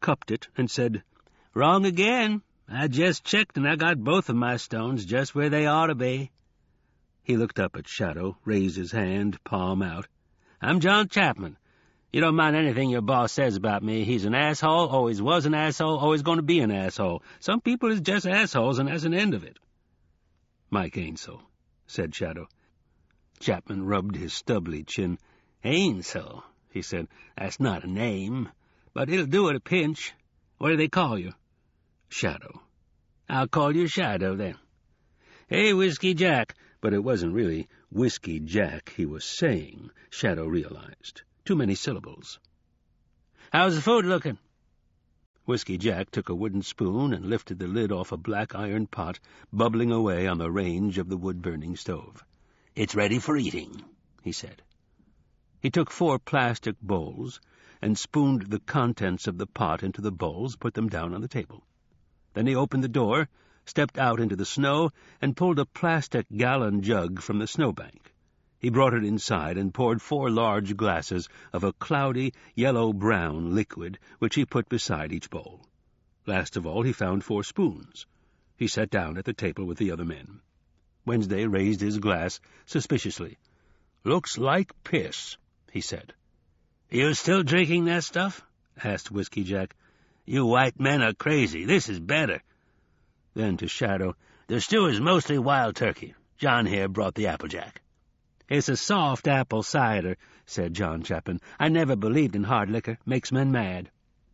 cupped it, and said, "Wrong again. I just checked, and I got both of my stones just where they ought to be." He looked up at Shadow, raised his hand, palm out. "I'm John Chapman. You don't mind anything your boss says about me. He's an asshole, always was an asshole, always going to be an asshole. Some people is just assholes, and that's an end of it." "Mike Ainsel," said Shadow. Chapman rubbed his stubbly chin. "Ainsel," he said. "That's not a name, but it'll do at a pinch. What do they call you?" "Shadow." "I'll call you Shadow, then." "Hey, Whiskey Jack." But it wasn't really Whiskey Jack he was saying, Shadow realized. Too many syllables. "How's the food looking?" Whiskey Jack took a wooden spoon and lifted the lid off a black iron pot bubbling away on the range of the wood-burning stove. "It's ready for eating," he said. He took 4 plastic bowls and spooned the contents of the pot into the bowls, put them down on the table. Then he opened the door, stepped out into the snow, and pulled a plastic gallon jug from the snowbank. He brought it inside and poured 4 large glasses of a cloudy, yellow-brown liquid, which he put beside each bowl. Last of all, he found 4 spoons. He sat down at the table with the other men. Wednesday raised his glass suspiciously. "Looks like piss," he said. "You still drinking that stuff?" asked Whiskey Jack. "You white men are crazy. This is better." Then to Shadow, "The stew is mostly wild turkey. John here brought the applejack." "It's a soft apple cider," said John Chapman. "I never believed in hard liquor. Makes men mad."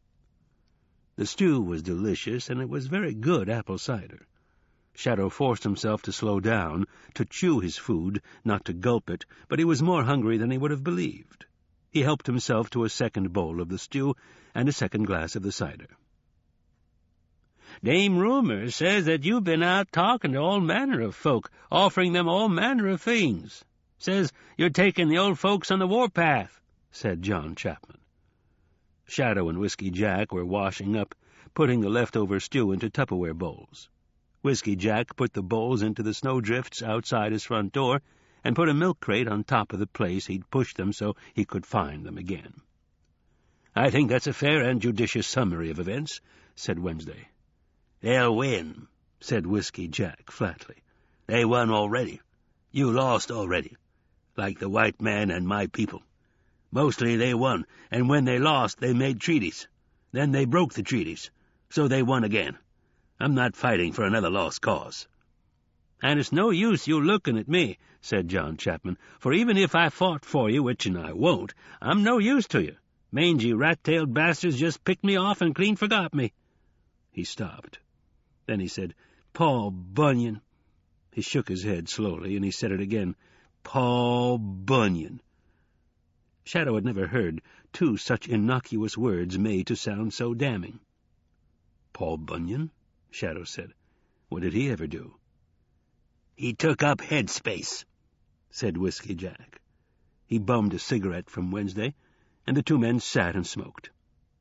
The stew was delicious, and it was very good apple cider. Shadow forced himself to slow down, to chew his food, not to gulp it, but he was more hungry than he would have believed. He helped himself to a second bowl of the stew and a second glass of the cider. "Dame Rumor says that you've been out talking to all manner of folk, offering them all manner of things. Says you're taking the old folks on the warpath," said John Chapman. Shadow and Whiskey Jack were washing up, putting the leftover stew into Tupperware bowls. Whiskey Jack put the bowls into the snowdrifts outside his front door and put a milk crate on top of the place he'd pushed them so he could find them again. "I think that's a fair and judicious summary of events," said Wednesday. "They'll win," said Whiskey Jack flatly. "They won already. You lost already, like the white man and my people. Mostly they won, and when they lost they made treaties. Then they broke the treaties, so they won again. I'm not fighting for another lost cause." "And it's no use you looking at me," said John Chapman, "for even if I fought for you, which I won't, I'm no use to you. Mangy rat-tailed bastards just picked me off and clean forgot me." He stopped. Then he said, "Paul Bunyan." He shook his head slowly, and he said it again, "Paul Bunyan." Shadow had never heard 2 such innocuous words made to sound so damning. "Paul Bunyan?" Shadow said. "What did he ever do?" "He took up headspace," said Whiskey Jack. He bummed a cigarette from Wednesday, and the 2 men sat and smoked.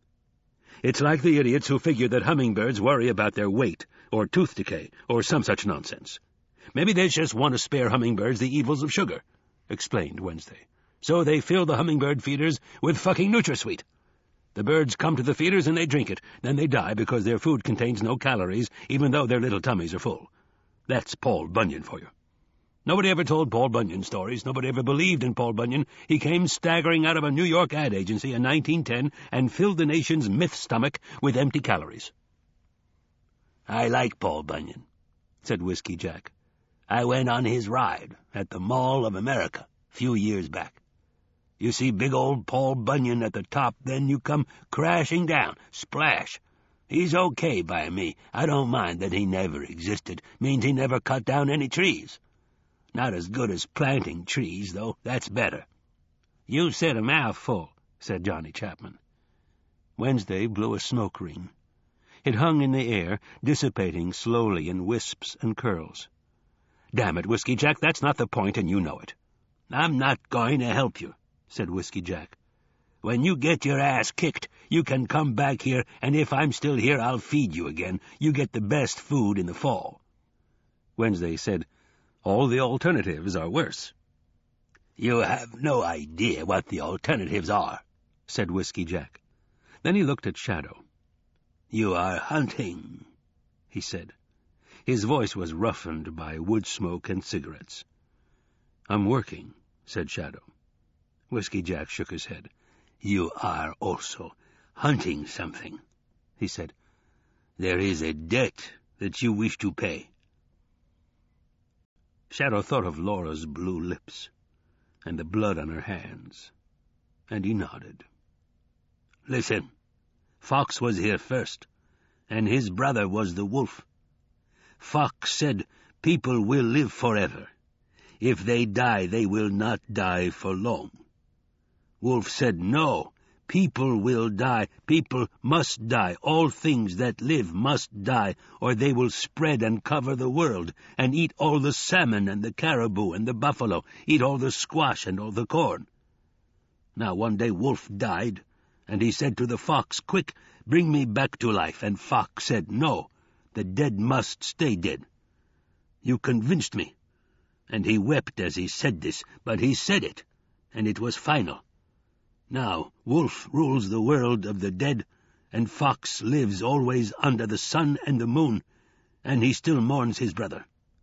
"It's like the idiots who figure that hummingbirds worry about their weight, or tooth decay, or some such nonsense. Maybe they just want to spare hummingbirds the evils of sugar," explained Wednesday. "So they fill the hummingbird feeders with fucking NutraSweet. The birds come to the feeders and they drink it. Then they die because their food contains no calories, even though their little tummies are full. That's Paul Bunyan for you. Nobody ever told Paul Bunyan stories. Nobody ever believed in Paul Bunyan. He came staggering out of a New York ad agency in 1910 and filled the nation's myth stomach with empty calories." "I like Paul Bunyan," said Whiskey Jack. "I went on his ride at the Mall of America a few years back. You see big old Paul Bunyan at the top, then you come crashing down. Splash! He's okay by me. I don't mind that he never existed. Means he never cut down any trees. Not as good as planting trees, though. That's better." "You said a mouthful," said Johnny Chapman. Wednesday blew a smoke ring. It hung in the air, dissipating slowly in wisps and curls. "Damn it, Whiskey Jack, that's not the point, and you know it." "I'm not going to help you," said Whiskey Jack. "When you get your ass kicked, you can come back here, and if I'm still here, I'll feed you again. You get the best food in the fall." Wednesday said, "All the alternatives are worse." "You have no idea what the alternatives are," said Whiskey Jack. Then he looked at Shadow. "You are hunting," he said. His voice was roughened by wood smoke and cigarettes. "I'm working," said Shadow. Whiskey Jack shook his head. "You are also hunting something," he said. "There is a debt that you wish to pay." Shadow thought of Laura's blue lips and the blood on her hands, and he nodded. "Listen, Fox was here first, and his brother was the wolf. Fox said people will live forever. If they die, they will not die for long. Wolf said, no, people will die. People must die. All things that live must die, or they will spread and cover the world, and eat all the salmon and the caribou and the buffalo, eat all the squash and all the corn. Now one day Wolf died, and he said to the fox, quick, bring me back to life. And Fox said, no, the dead must stay dead. You convinced me. And he wept as he said this, but he said it, and it was final. Now Wolf rules the world of the dead, and Fox lives always under the sun and the moon, and he still mourns his brother."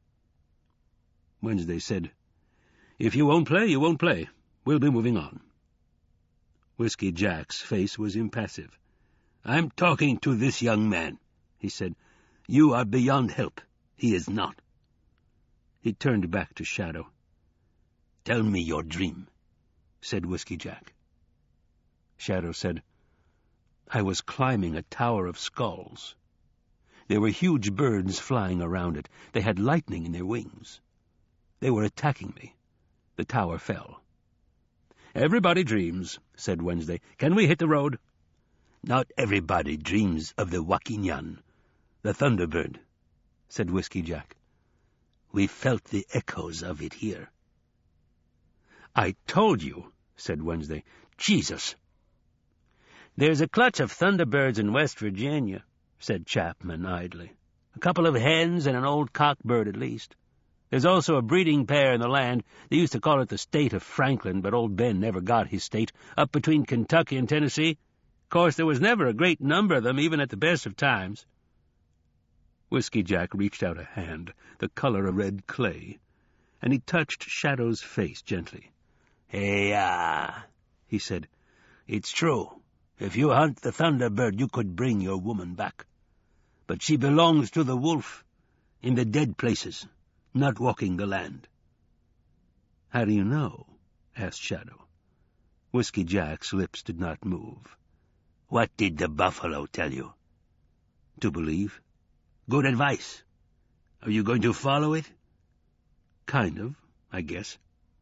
Wednesday said, "If you won't play, you won't play. We'll be moving on." Whiskey Jack's face was impassive. "I'm talking to this young man," he said. "You are beyond help. He is not." He turned back to Shadow. "Tell me your dream," said Whiskey Jack. Shadow said, "I was climbing a tower of skulls. There were huge birds flying around it. They had lightning in their wings. They were attacking me. The tower fell." "Everybody dreams," said Wednesday. "Can we hit the road?" "Not everybody dreams of the Wakinyan, the Thunderbird," said Whiskey Jack. "We felt the echoes of it here." "I told you," said Wednesday. "Jesus!" "There's a clutch of thunderbirds in West Virginia," said Chapman idly. "A couple of hens and an old cockbird at least. There's also a breeding pair in the land. They used to call it the state of Franklin, but old Ben never got his state, up between Kentucky and Tennessee. Of course, there was never a great number of them, even at the best of times." Whiskey Jack reached out a hand, the color of red clay, and he touched Shadow's face gently. "Hey, he said, "it's true. If you hunt the Thunderbird, you could bring your woman back. But she belongs to the wolf, in the dead places, not walking the land." "How do you know?" asked Shadow. Whiskey Jack's lips did not move. "What did the buffalo tell you?" "To believe." "Good advice. Are you going to follow it?" "Kind of, I guess."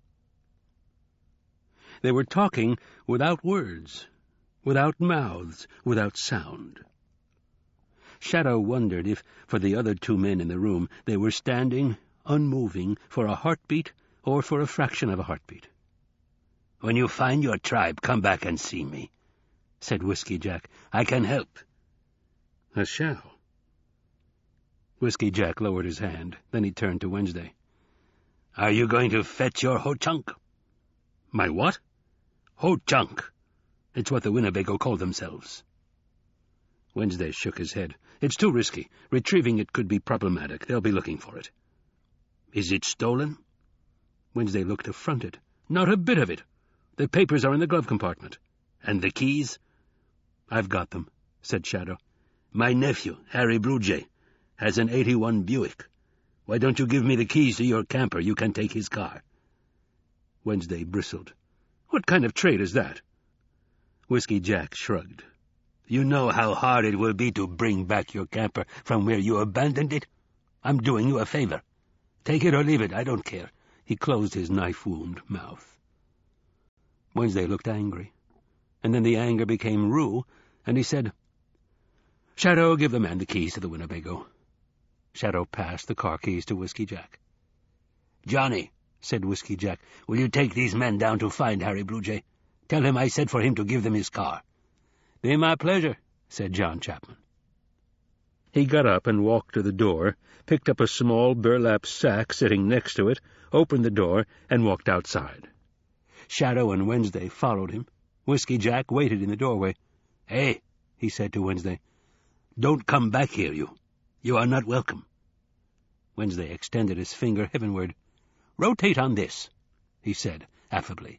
They were talking without words, without mouths, without sound. Shadow wondered if, for the other two men in the room, they were standing, unmoving, for a heartbeat or for a fraction of a heartbeat. "When you find your tribe, come back and see me," said Whiskey Jack. "I can help." "I shall." Whiskey Jack lowered his hand. Then he turned to Wednesday. "Are you going to fetch your ho-chunk?" "My what?" "Ho-chunk. It's what the Winnebago call themselves." Wednesday shook his head. "It's too risky. Retrieving it could be problematic. They'll be looking for it." "Is it stolen?" Wednesday looked affronted. "Not a bit of it. The papers are in the glove compartment." "And the keys?" "I've got them," said Shadow. "My nephew, Harry Bluejay, has an '81 Buick. Why don't you give me the keys to your camper? You can take his car." Wednesday bristled. "What kind of trade is that?" Whiskey Jack shrugged. "You know how hard it will be to bring back your camper from where you abandoned it? I'm doing you a favor. Take it or leave it, I don't care." He closed his knife-wound mouth. Wednesday looked angry, and then the anger became Rue, and he said, "Shadow, give the man the keys to the Winnebago." Shadow passed the car keys to Whiskey Jack. "Johnny," said Whiskey Jack, "will you take these men down to find Harry Bluejay? Tell him I said for him to give them his car." "Be my pleasure," said John Chapman. He got up and walked to the door, picked up a small burlap sack sitting next to it, opened the door, and walked outside. Shadow and Wednesday followed him. Whiskey Jack waited in the doorway. "Hey," he said to Wednesday, Don't come back here, you. You are not welcome. Wednesday extended his finger heavenward. Rotate on this, he said affably.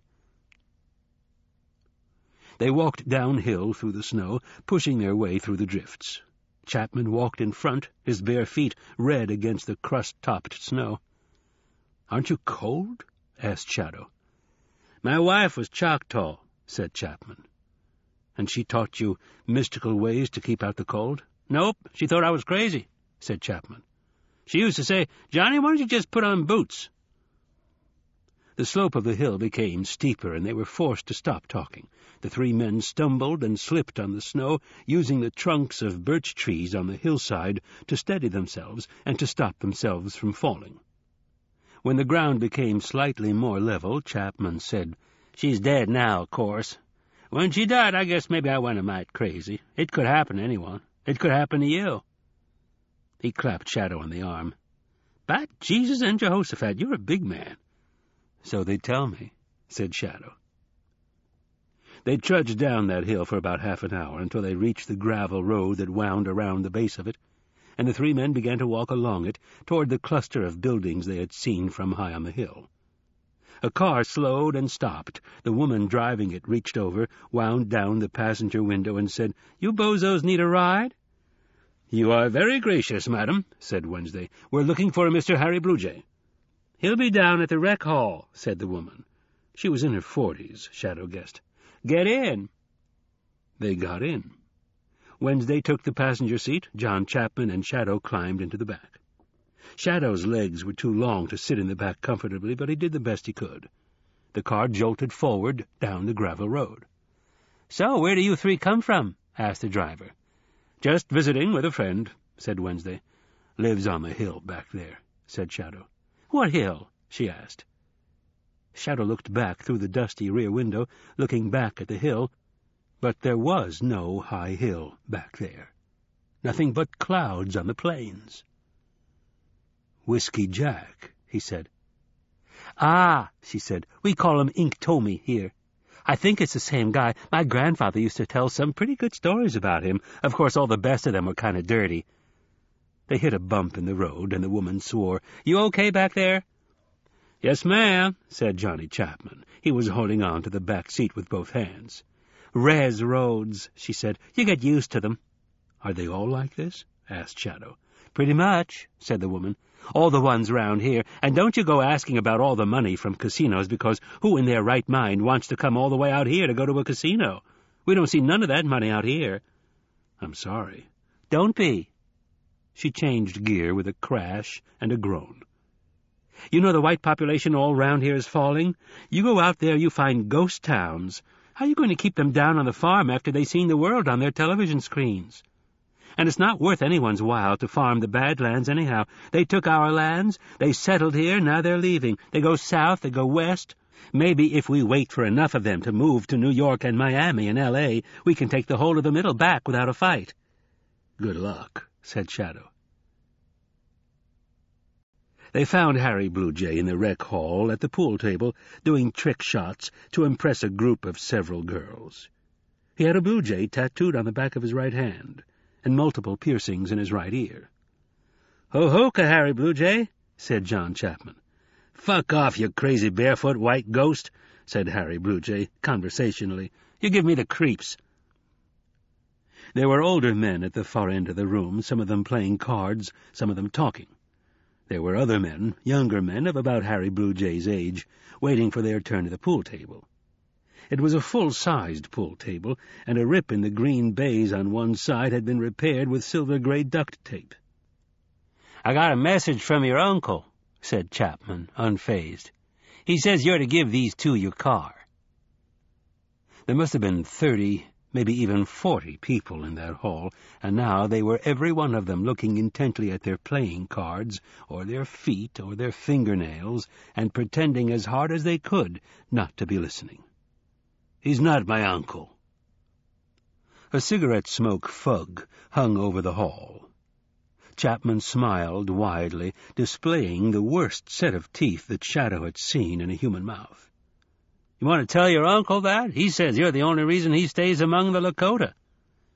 They walked downhill through the snow, pushing their way through the drifts. Chapman walked in front, his bare feet red against the crust-topped snow. "Aren't you cold?" asked Shadow. "My wife was Choctaw," said Chapman. "And she taught you mystical ways to keep out the cold?" "Nope, she thought I was crazy," said Chapman. "She used to say, 'Johnny, why don't you just put on boots?'" The slope of the hill became steeper, and they were forced to stop talking. The three men stumbled and slipped on the snow, using the trunks of birch trees on the hillside to steady themselves and to stop themselves from falling. When the ground became slightly more level, Chapman said, "She's dead now, of course. When she died, I guess maybe I went a mite crazy. It could happen to anyone. It could happen to you." He clapped Shadow on the arm. "By Jesus and Jehoshaphat, you're a big man." "So they tell me," said Shadow. They trudged down that hill for about half an hour until they reached the gravel road that wound around the base of it, and the three men began to walk along it toward the cluster of buildings they had seen from high on the hill. A car slowed and stopped. The woman driving it reached over, wound down the passenger window, and said, "You bozos need a ride?" "You are very gracious, madam," said Wednesday. "We're looking for a Mr. Harry Bluejay." "He'll be down at the rec hall," said the woman. She was in her 40s, Shadow guessed. "Get in." They got in. Wednesday took the passenger seat. John Chapman and Shadow climbed into the back. Shadow's legs were too long to sit in the back comfortably, but he did the best he could. The car jolted forward down the gravel road. "So, where do you three come from?" asked the driver. "Just visiting with a friend," said Wednesday. "Lives on the hill back there," said Shadow. "What hill?" she asked. Shadow looked back through the dusty rear window, looking back at the hill, but there was no high hill back there. Nothing but clouds on the plains. "Whiskey Jack," he said. "Ah," she said, "we call him Ink Tommy here. I think it's the same guy. My grandfather used to tell some pretty good stories about him. Of course, all the best of them were kind of dirty." They hit a bump in the road, and the woman swore. "You okay back there?" "Yes, ma'am," said Johnny Chapman. He was holding on to the back seat with both hands. "Res roads," she said. "You get used to them." "Are they all like this?" asked Shadow. "Pretty much," said the woman. "All the ones round here. And don't you go asking about all the money from casinos, because who in their right mind wants to come all the way out here to go to a casino? We don't see none of that money out here." "I'm sorry." "Don't be." She changed gear with a crash and a groan. "You know the white population all round here is falling? You go out there, you find ghost towns. How are you going to keep them down on the farm after they've seen the world on their television screens? And it's not worth anyone's while to farm the Badlands anyhow. They took our lands, they settled here, now they're leaving. They go south, they go west. Maybe if we wait for enough of them to move to New York and Miami and L.A., we can take the whole of the middle back without a fight." "Good luck," said Shadow. They found Harry Bluejay in the rec hall at the pool table, doing trick shots to impress a group of several girls. He had a bluejay tattooed on the back of his right hand, and multiple piercings in his right ear. "Ho-hoka, Harry Bluejay," said John Chapman. "Fuck off, you crazy barefoot white ghost," said Harry Bluejay, conversationally. "You give me the creeps." There were older men at the far end of the room, some of them playing cards, some of them talking. There were other men, younger men of about Harry Bluejay's age, waiting for their turn at the pool table. It was a full-sized pool table, and a rip in the green baize on one side had been repaired with silver-gray duct tape. "I got a message from your uncle," said Chapman, unfazed. "He says you're to give these two your car." There must have been 30, maybe even 40 people in that hall, and now they were every one of them looking intently at their playing cards, or their feet, or their fingernails, and pretending as hard as they could not to be listening. "He's not my uncle." A cigarette smoke fug hung over the hall. Chapman smiled widely, displaying the worst set of teeth that Shadow had seen in a human mouth. "You want to tell your uncle that? He says you're the only reason he stays among the Lakota."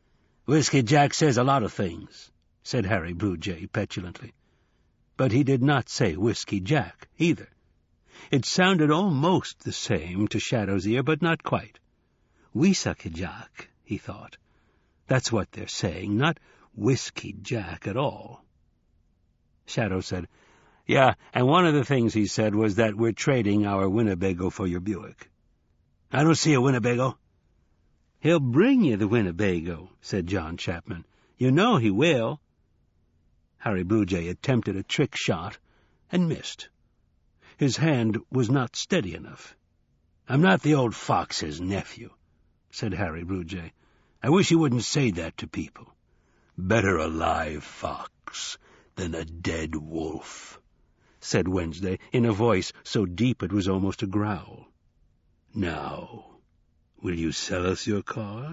"Whiskey Jack says a lot of things," said Harry Bluejay petulantly. But he did not say Whiskey Jack either. It sounded almost the same to Shadow's ear, but not quite. "Weesaka Jack," he thought. "That's what they're saying, not Whiskey Jack at all." Shadow said, "Yeah, and one of the things he said was that we're trading our Winnebago for your Buick." "I don't see a Winnebago." "He'll bring you the Winnebago," said John Chapman. "You know he will." Harry Bluejay attempted a trick shot and missed. His hand was not steady enough. "I'm not the old fox's nephew," said Harry Bluejay. "I wish you wouldn't say that to people." "Better a live fox than a dead wolf," said Wednesday, in a voice so deep it was almost a growl. "Now, will you sell us your car?"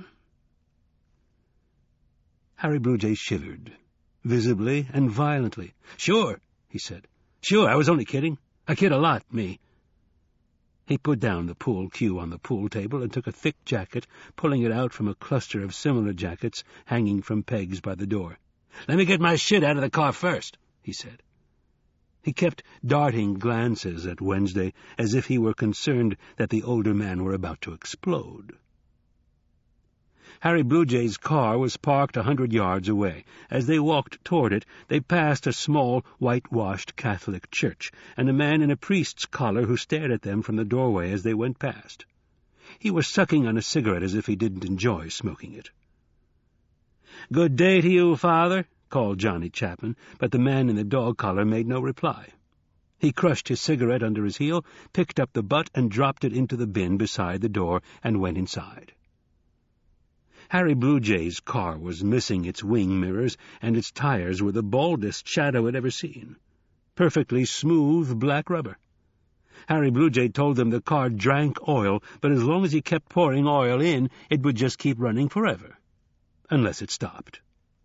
Harry Bluejay shivered, visibly and violently. "Sure," he said. "Sure, I was only kidding. I kid a lot, me." He put down the pool cue on the pool table and took a thick jacket, pulling it out from a cluster of similar jackets hanging from pegs by the door. "Let me get my shit out of the car first," he said. He kept darting glances at Wednesday, as if he were concerned that the older man were about to explode. Harry Bluejay's car was parked 100 yards away. As they walked toward it, they passed a small, whitewashed Catholic church, and a man in a priest's collar who stared at them from the doorway as they went past. He was sucking on a cigarette as if he didn't enjoy smoking it. "Good day to you, Father," called Johnny Chapman, but the man in the dog collar made no reply. He crushed his cigarette under his heel, picked up the butt and dropped it into the bin beside the door, and went inside. Harry Bluejay's car was missing its wing mirrors, and its tires were the baldest Shadow had ever seen. Perfectly smooth black rubber. Harry Bluejay told them the car drank oil, but as long as he kept pouring oil in, it would just keep running forever. Unless it stopped.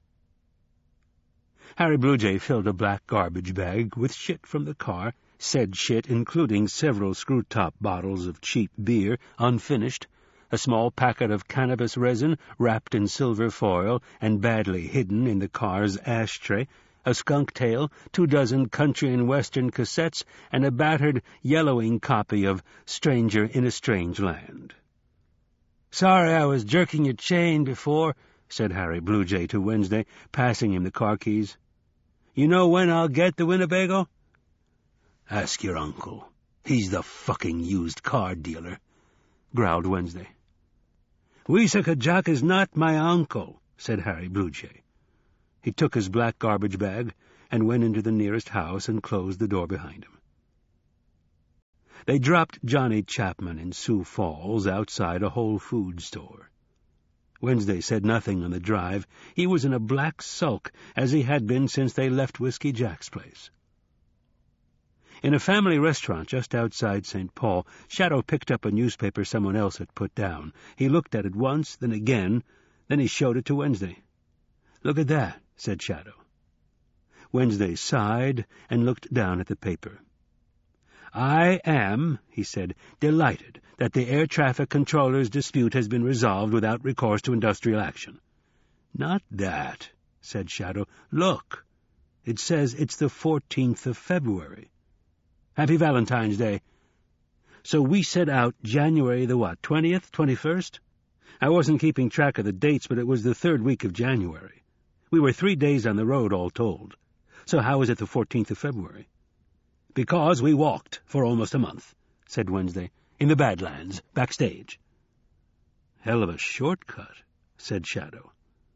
Harry Bluejay filled a black garbage bag with shit from the car, said shit including several screw-top bottles of cheap beer, unfinished, a small packet of cannabis resin wrapped in silver foil and badly hidden in the car's ashtray, a skunk tail, 24 country and western cassettes, and a battered, yellowing copy of Stranger in a Strange Land. "Sorry I was jerking your chain before," said Harry Bluejay to Wednesday, passing him the car keys. "You know when I'll get the Winnebago?" "Ask your uncle. He's the fucking used car dealer," growled Wednesday. "Weesaka Jack is not my uncle," said Harry Bluejay. He took his black garbage bag and went into the nearest house and closed the door behind him. They dropped Johnny Chapman in Sioux Falls outside a Whole Foods store. Wednesday said nothing on the drive. He was in a black sulk, as he had been since they left Whiskey Jack's place. In a family restaurant just outside St. Paul, Shadow picked up a newspaper someone else had put down. He looked at it once, then again, then he showed it to Wednesday. "Look at that," said Shadow. Wednesday sighed and looked down at the paper. "I am," he said, "delighted that the air traffic controller's dispute has been resolved without recourse to industrial action." "Not that," said Shadow. "Look. It says it's the 14th of February. Happy Valentine's Day. So we set out January the 20th, 21st? I wasn't keeping track of the dates, but it was the 3rd week of January. We were 3 days on the road, all told. So how is it the 14th of February? "Because we walked for almost a month," said Wednesday, "in the Badlands, backstage." "Hell of a shortcut," said Shadow.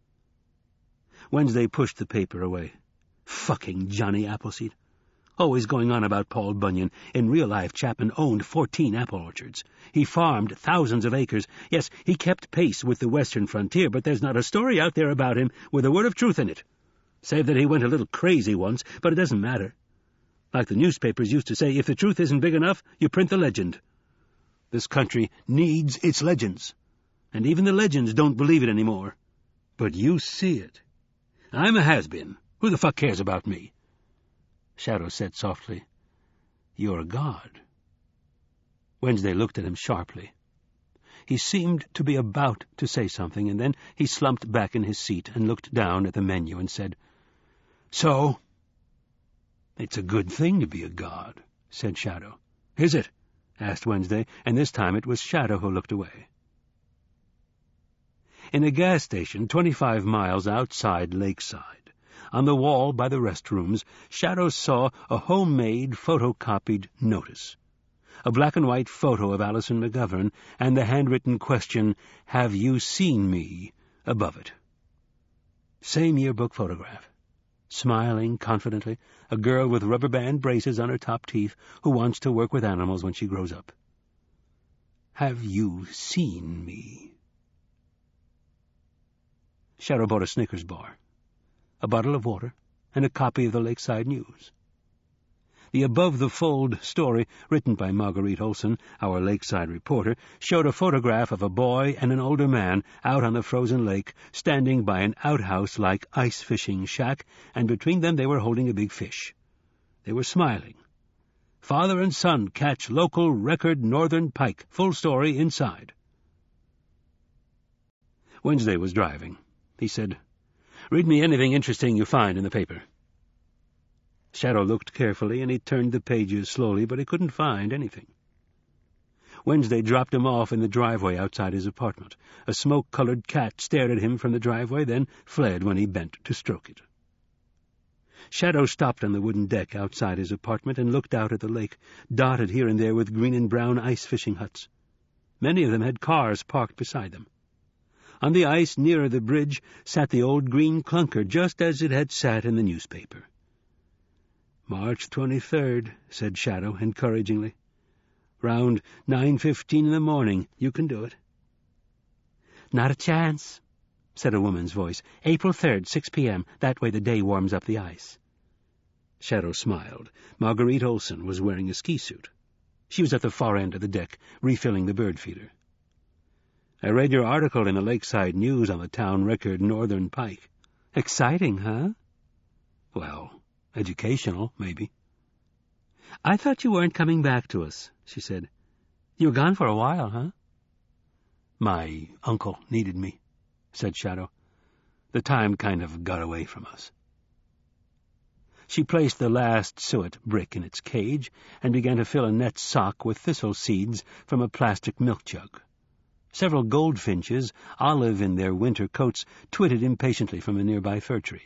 Wednesday pushed the paper away. Fucking Johnny Appleseed. Always going on about Paul Bunyan. In real life, Chapman owned 14 apple orchards. He farmed thousands of acres. Yes, he kept pace with the western frontier, but there's not a story out there about him with a word of truth in it. Save that he went a little crazy once, but it doesn't matter. Like the newspapers used to say, if the truth isn't big enough, you print the legend. This country needs its legends, and even the legends don't believe it anymore. But you see it. I'm a has-been. Who the fuck cares about me?" Shadow said softly, "You're a god." Wednesday looked at him sharply. He seemed to be about to say something, and then he slumped back in his seat and looked down at the menu and said, "So, it's a good thing to be a god," said Shadow. "Is it?" asked Wednesday, and this time it was Shadow who looked away. In a gas station 25 miles outside Lakeside, on the wall by the restrooms, Shadow saw a homemade photocopied notice. A black-and-white photo of Alison McGovern, and the handwritten question, "Have you seen me?" above it. Same yearbook photograph. Smiling confidently, a girl with rubber band braces on her top teeth who wants to work with animals when she grows up. "Have you seen me?" Shadow bought a Snickers bar, a bottle of water, and a copy of the Lakeside News. The above-the-fold story, written by Marguerite Olson, our Lakeside reporter, showed a photograph of a boy and an older man out on the frozen lake, standing by an outhouse-like ice-fishing shack, and between them they were holding a big fish. They were smiling. "Father and son catch local record northern pike. Full story inside." Wednesday was driving. He said, "Read me anything interesting you find in the paper." Shadow looked carefully, and he turned the pages slowly, but he couldn't find anything. Wednesday dropped him off in the driveway outside his apartment. A smoke-colored cat stared at him from the driveway, then fled when he bent to stroke it. Shadow stopped on the wooden deck outside his apartment and looked out at the lake, dotted here and there with green and brown ice-fishing huts. Many of them had cars parked beside them. On the ice nearer the bridge sat the old green clunker, just as it had sat in the newspaper. "March 23rd, said Shadow encouragingly. "Round 9:15 in the morning. You can do it." "Not a chance," said a woman's voice. "April 3rd, 6 p.m. That way the day warms up the ice." Shadow smiled. Marguerite Olson was wearing a ski suit. She was at the far end of the deck, refilling the bird feeder. "I read your article in the Lakeside News on the town record northern pike." "Exciting, huh?" "Well, educational, maybe." "I thought you weren't coming back to us," she said. "You were gone for a while, huh?" "My uncle needed me," said Shadow. "The time kind of got away from us." She placed the last suet brick in its cage and began to fill a net sock with thistle seeds from a plastic milk jug. Several goldfinches, olive in their winter coats, twittered impatiently from a nearby fir tree.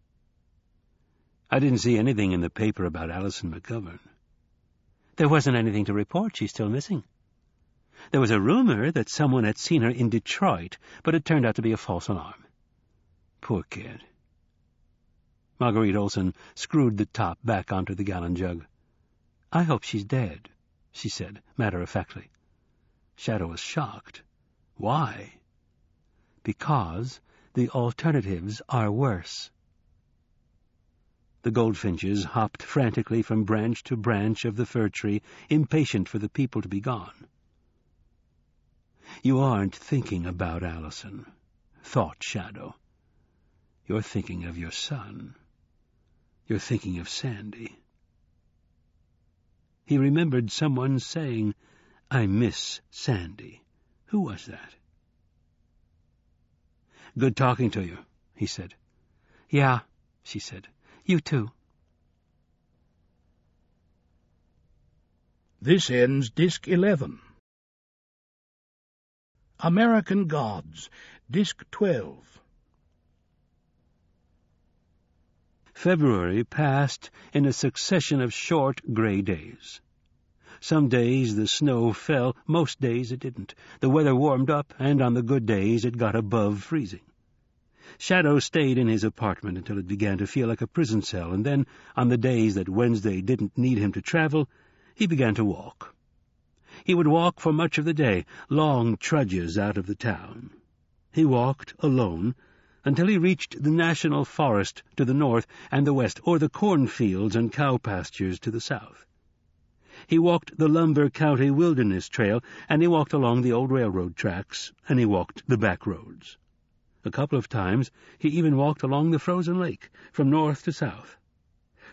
"I didn't see anything in the paper about Alison McGovern." "There wasn't anything to report. She's still missing. There was a rumor that someone had seen her in Detroit, but it turned out to be a false alarm." "Poor kid." Marguerite Olson screwed the top back onto the gallon jug. "I hope she's dead," she said, matter-of-factly. Shadow was shocked. "Why?" "Because the alternatives are worse." The goldfinches hopped frantically from branch to branch of the fir tree, impatient for the people to be gone. "You aren't thinking about Alison," thought Shadow. "You're thinking of your son. You're thinking of Sandy." He remembered someone saying, "I miss Sandy." Who was that? "Good talking to you," he said. "Yeah," she said. "You too." This ends Disc 11. American Gods, Disc 12. February passed in a succession of short grey days. Some days the snow fell, most days it didn't. The weather warmed up, and on the good days it got above freezing. Shadow stayed in his apartment until it began to feel like a prison cell, and then, on the days that Wednesday didn't need him to travel, he began to walk. He would walk for much of the day, long trudges out of the town. He walked alone until he reached the national forest to the north and the west, or the cornfields and cow pastures to the south. He walked the Lumber County Wilderness Trail, and he walked along the old railroad tracks, and he walked the back roads. A couple of times he even walked along the frozen lake, from north to south.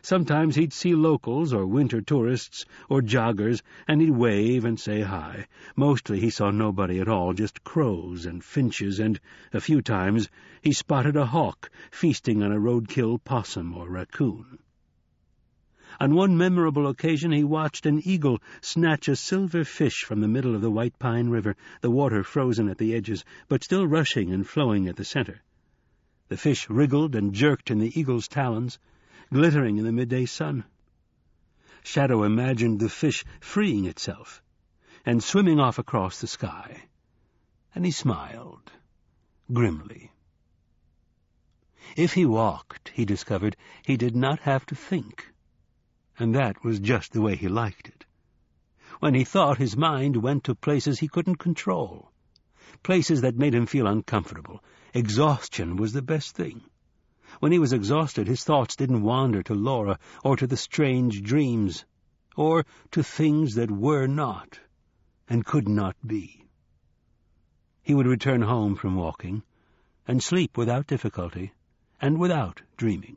Sometimes he'd see locals or winter tourists or joggers, and he'd wave and say hi. Mostly he saw nobody at all, just crows and finches, and a few times he spotted a hawk feasting on a roadkill possum or raccoon. On one memorable occasion he watched an eagle snatch a silver fish from the middle of the White Pine River, the water frozen at the edges, but still rushing and flowing at the center. The fish wriggled and jerked in the eagle's talons, glittering in the midday sun. Shadow imagined the fish freeing itself and swimming off across the sky, and he smiled grimly. If he walked, he discovered, he did not have to think, and that was just the way he liked it. When he thought, his mind went to places he couldn't control, places that made him feel uncomfortable. Exhaustion was the best thing. When he was exhausted, his thoughts didn't wander to Laura or to the strange dreams, or to things that were not and could not be. He would return home from walking and sleep without difficulty and without dreaming.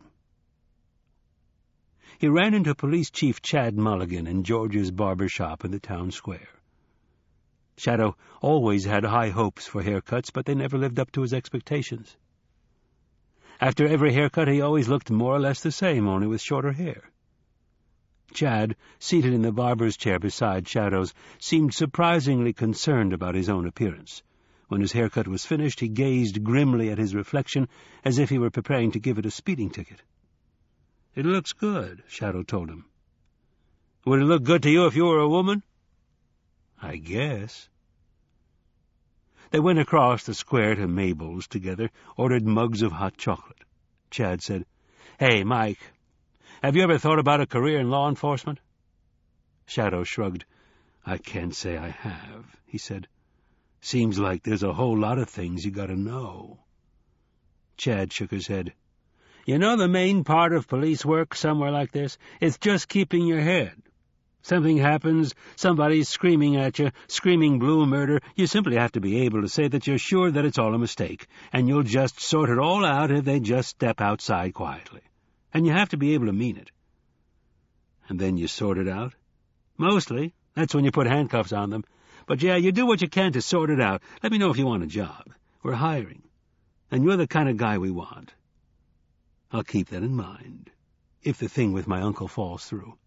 He ran into Police Chief Chad Mulligan in George's barber shop in the town square. Shadow always had high hopes for haircuts, but they never lived up to his expectations. After every haircut he always looked more or less the same, only with shorter hair. Chad, seated in the barber's chair beside Shadow's, seemed surprisingly concerned about his own appearance. When his haircut was finished, he gazed grimly at his reflection, as if he were preparing to give it a speeding ticket. "It looks good," Shadow told him. "Would it look good to you if you were a woman?" "I guess." They went across the square to Mabel's together, ordered mugs of hot chocolate. Chad said, "Hey, Mike, have you ever thought about a career in law enforcement?" Shadow shrugged. "I can't say I have," he said. "Seems like there's a whole lot of things you gotta know." Chad shook his head. "You know the main part of police work somewhere like this? It's just keeping your head. Something happens, somebody's screaming at you, screaming blue murder. You simply have to be able to say that you're sure that it's all a mistake, and you'll just sort it all out if they just step outside quietly. And you have to be able to mean it. And then you sort it out? Mostly. That's when you put handcuffs on them. But yeah, you do what you can to sort it out. Let me know if you want a job. We're hiring. And you're the kind of guy we want. I'll keep that in mind, if the thing with my uncle falls through."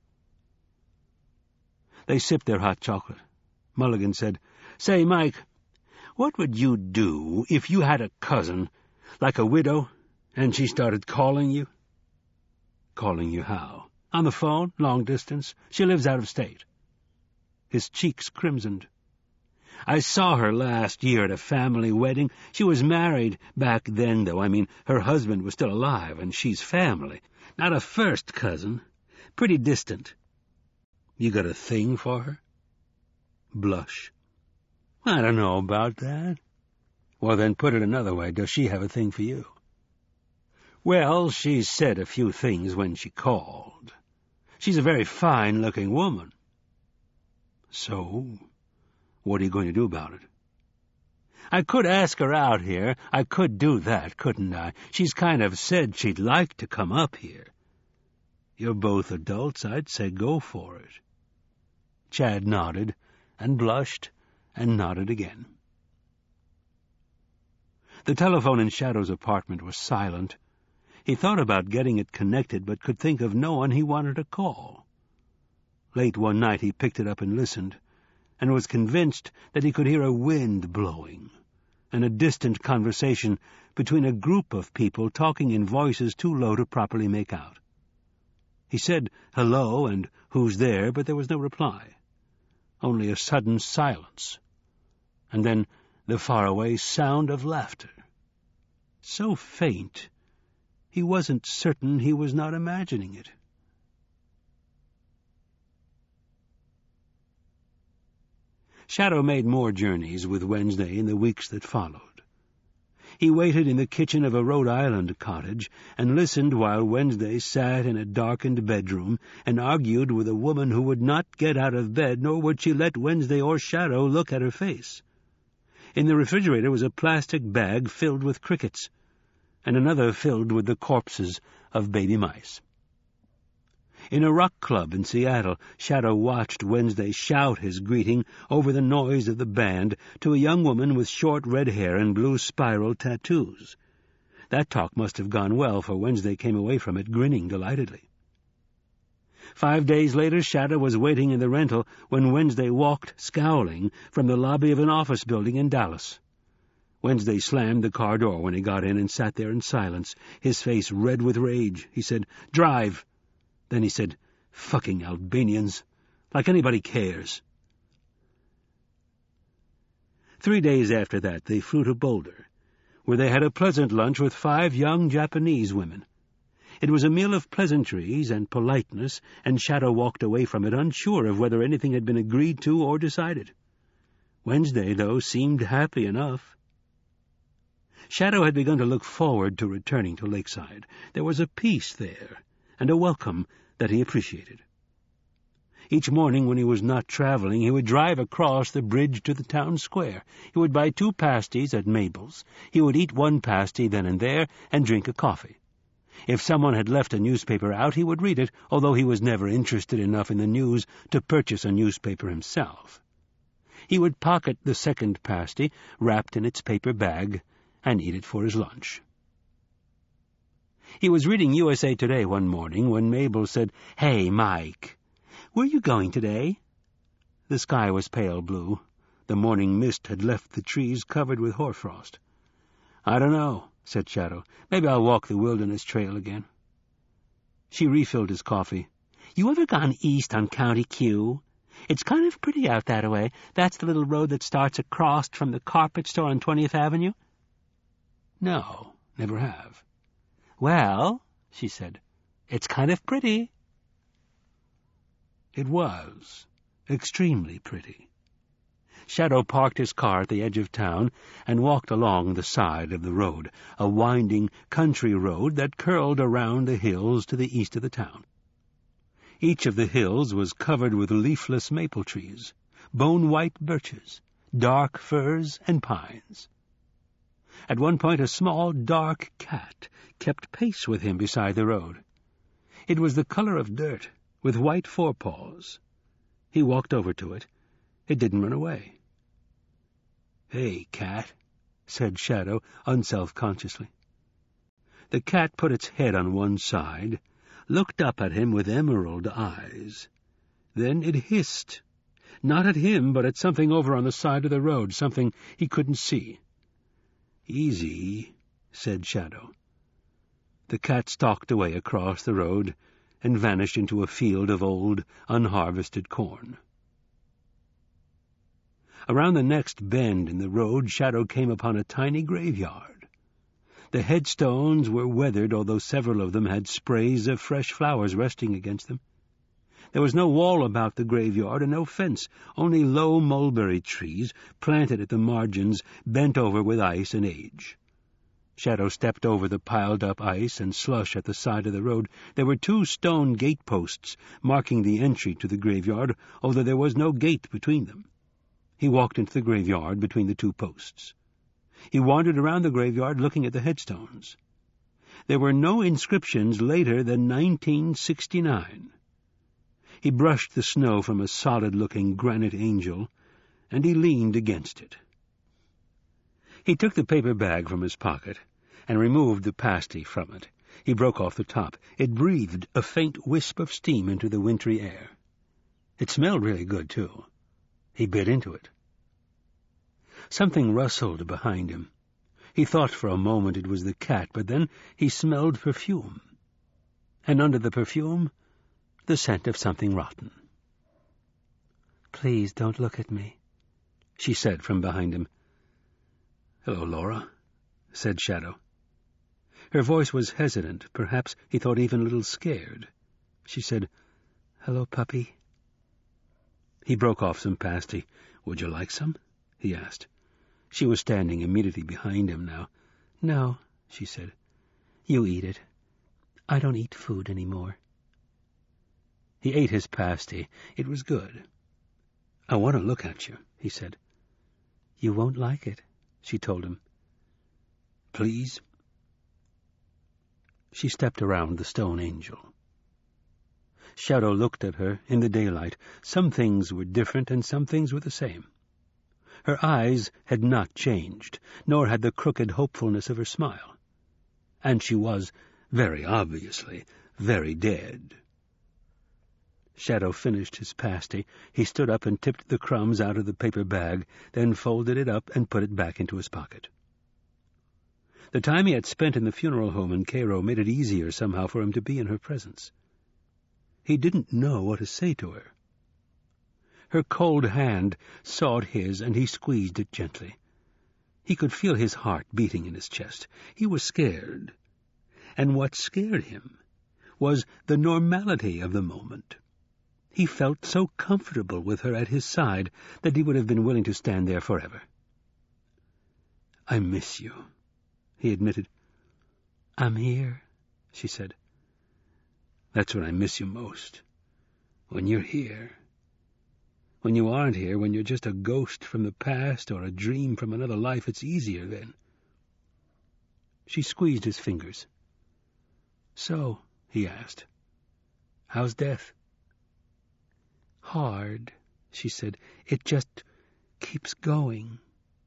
They sipped their hot chocolate. Mulligan said, "Say, Mike, what would you do if you had a cousin, like a widow, and she started calling you?" "Calling you how?" "On the phone, long distance. She lives out of state." His cheeks crimsoned. "I saw her last year at a family wedding. She was married back then, though. I mean, her husband was still alive, and she's family. Not a first cousin. Pretty distant." "You got a thing for her?" Blush. "I don't know about that." "Well, then put it another way. Does she have a thing for you?" "Well, she said a few things when she called. She's a very fine-looking woman." "So, what are you going to do about it?" "I could ask her out here. I could do that, couldn't I? She's kind of said she'd like to come up here." "You're both adults. I'd say go for it." Chad nodded, and blushed, and nodded again. The telephone in Shadow's apartment was silent. He thought about getting it connected, but could think of no one he wanted to call. Late one night he picked it up and listened, and was convinced that he could hear a wind blowing, and a distant conversation between a group of people talking in voices too low to properly make out. He said hello and who's there, but there was no reply. Only a sudden silence, and then the faraway sound of laughter. So faint, he wasn't certain he was not imagining it. Shadow made more journeys with Wednesday in the weeks that followed. He waited in the kitchen of a Rhode Island cottage and listened while Wednesday sat in a darkened bedroom and argued with a woman who would not get out of bed, nor would she let Wednesday or Shadow look at her face. In the refrigerator was a plastic bag filled with crickets, and another filled with the corpses of baby mice. In a rock club in Seattle, Shadow watched Wednesday shout his greeting over the noise of the band to a young woman with short red hair and blue spiral tattoos. That talk must have gone well, for Wednesday came away from it grinning delightedly. 5 days later, Shadow was waiting in the rental when Wednesday walked, scowling, from the lobby of an office building in Dallas. Wednesday slammed the car door when he got in and sat there in silence, his face red with rage. He said, "Drive." Then he said, "Fucking Albanians. Like anybody cares." 3 days after that, they flew to Boulder, where they had a pleasant lunch with 5 young Japanese women. It was a meal of pleasantries and politeness, and Shadow walked away from it unsure of whether anything had been agreed to or decided. Wednesday, though, seemed happy enough. Shadow had begun to look forward to returning to Lakeside. There was a peace there, and a welcome that he appreciated. Each morning when he was not traveling, he would drive across the bridge to the town square. He would buy 2 pasties at Mabel's. He would eat 1 pasty then and there and drink a coffee. If someone had left a newspaper out, he would read it, although he was never interested enough in the news to purchase a newspaper himself. He would pocket the 2nd pasty, wrapped in its paper bag, and eat it for his lunch. He was reading USA Today one morning when Mabel said, "Hey, Mike, where are you going today?" The sky was pale blue. The morning mist had left the trees covered with hoarfrost. "I don't know," said Shadow. "Maybe I'll walk the Wilderness Trail again." She refilled his coffee. "You ever gone east on County Q? It's kind of pretty out that way. That's the little road that starts across from the carpet store on 20th Avenue? "No, never have." "Well," she said, "it's kind of pretty." It was extremely pretty. Shadow parked his car at the edge of town and walked along the side of the road, a winding country road that curled around the hills to the east of the town. Each of the hills was covered with leafless maple trees, bone-white birches, dark firs, and pines. At one point a small, dark cat kept pace with him beside the road. It was the color of dirt, with white forepaws. He walked over to it. It didn't run away. "Hey, cat," said Shadow, unself-consciously. The cat put its head on one side, looked up at him with emerald eyes. Then it hissed, not at him, but at something over on the side of the road, something he couldn't see. "Easy," said Shadow. The cat stalked away across the road and vanished into a field of old, unharvested corn. Around the next bend in the road, Shadow came upon a tiny graveyard. The headstones were weathered, although several of them had sprays of fresh flowers resting against them. There was no wall about the graveyard and no fence, only low mulberry trees, planted at the margins, bent over with ice and age. Shadow stepped over the piled-up ice and slush at the side of the road. There were 2 stone gate-posts marking the entry to the graveyard, although there was no gate between them. He walked into the graveyard between the 2 posts. He wandered around the graveyard looking at the headstones. There were no inscriptions later than 1969. He brushed the snow from a solid-looking granite angel, and he leaned against it. He took the paper bag from his pocket and removed the pasty from it. He broke off the top. It breathed a faint wisp of steam into the wintry air. It smelled really good, too. He bit into it. Something rustled behind him. He thought for a moment it was the cat, but then he smelled perfume. And under the perfume, the scent of something rotten. "Please don't look at me," she said from behind him. "Hello, Laura," said Shadow. Her voice was hesitant, perhaps he thought even a little scared. She said, "Hello, puppy." He broke off some pasty. "Would you like some?" he asked. She was standing immediately behind him now. "No," she said. "You eat it. I don't eat food anymore." He ate his pasty. It was good. "I want to look at you," he said. "You won't like it," she told him. "Please?" She stepped around the stone angel. Shadow looked at her in the daylight. Some things were different and some things were the same. Her eyes had not changed, nor had the crooked hopefulness of her smile. And she was, very obviously, very dead. Shadow finished his pasty. He stood up and tipped the crumbs out of the paper bag, then folded it up and put it back into his pocket. The time he had spent in the funeral home in Cairo made it easier somehow for him to be in her presence. He didn't know what to say to her. Her cold hand sought his, and he squeezed it gently. He could feel his heart beating in his chest. He was scared. And what scared him was the normality of the moment. He felt so comfortable with her at his side that he would have been willing to stand there forever. "I miss you," he admitted. "I'm here," she said. "That's when I miss you most. When you're here. When you aren't here, when you're just a ghost from the past or a dream from another life, it's easier then." She squeezed his fingers. "So," he asked, "how's death?" "Hard," she said. "It just keeps going."